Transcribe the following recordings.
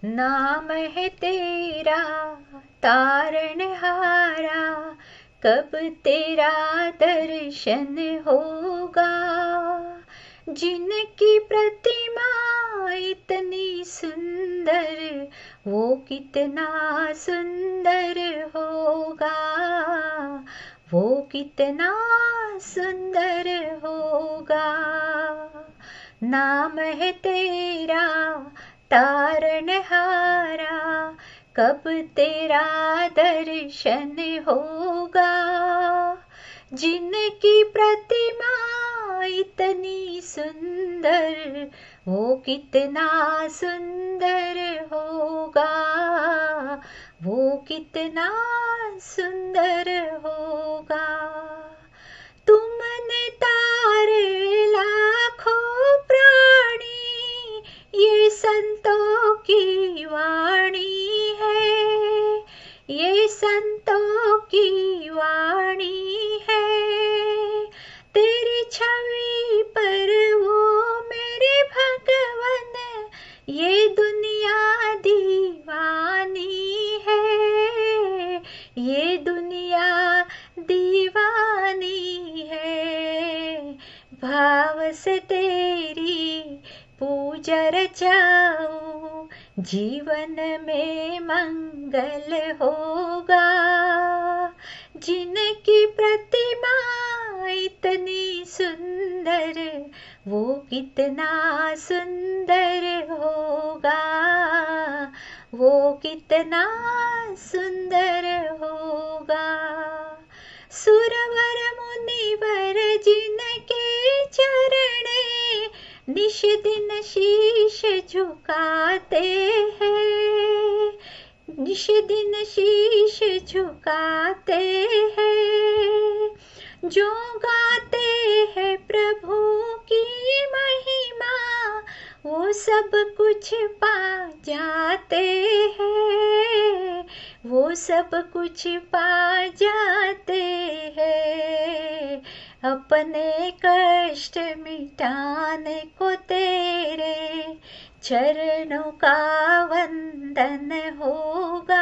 नाम है तेरा तारणहारा, कब तेरा दर्शन होगा। जिनकी प्रतिमा इतनी सुंदर, वो कितना सुंदर होगा, वो कितना सुंदर होगा। नाम है तेरा तारणहारा, कब तेरा दर्शन होगा। जिनकी प्रतिमा इतनी सुंदर, वो कितना सुंदर होगा, वो कितना सुंदर होगा। तुमने तारे लाखों प्राणी, ये संतों की वाणी है, ये संतों की वाणी है। तेरी छवि पर वो मेरे भगवन, ये दुनिया दीवानी है, ये दुनिया दीवानी है। भाव से तेरी पूजा रचाऊं, जीवन में मंगल होगा। जिनकी प्रतिमा इतनी सुंदर, वो कितना सुंदर होगा, वो कितना सुंदर होगा। सुरवर मुनिवर जिनके चरणे, निश दिन शीश झुकाते हैं, निश दिन शीश झुकाते हैं। जो गाते हैं प्रभु की महिमा, वो सब कुछ पा जाते हैं, वो सब कुछ पा जाते हैं। अपने कष्ट मिटाने को तेरे चरणों का वंदन होगा।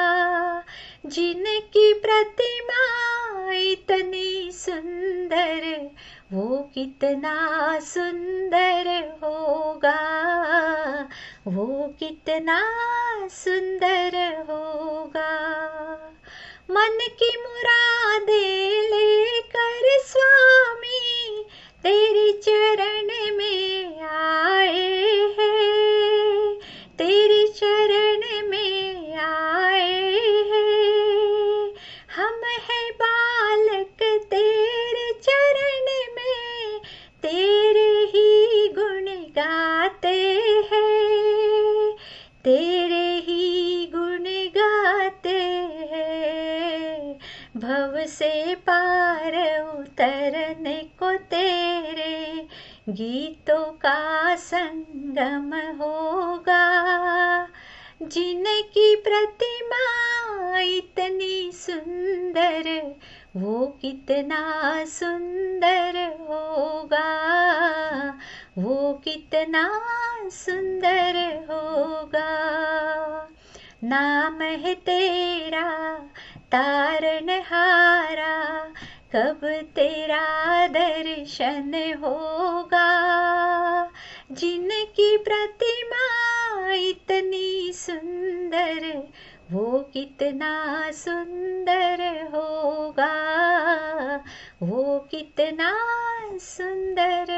जिनकी प्रतिमा इतनी सुंदर, वो कितना सुंदर होगा, वो कितना सुंदर होगा। मन की मुरादें लेकर स्वामी तेरे चरण में आए हैं, तेरे चरण में आए हैं। हम हैं बालक तेरे चरण में, तेरे ही गुण गाते हैं, तेरे ही गुण गाते हैं। भव से पार उतरने को तेरे गीतों का संगम होगा। जिनकी प्रतिमा इतनी सुंदर, वो कितना सुंदर होगा, वो कितना सुंदर होगा। नाम है तेरा तारणहारा, कब तेरा दर्शन होगा। जिनकी प्रतिमा इतनी सुंदर, वो कितना सुंदर होगा, वो कितना सुंदर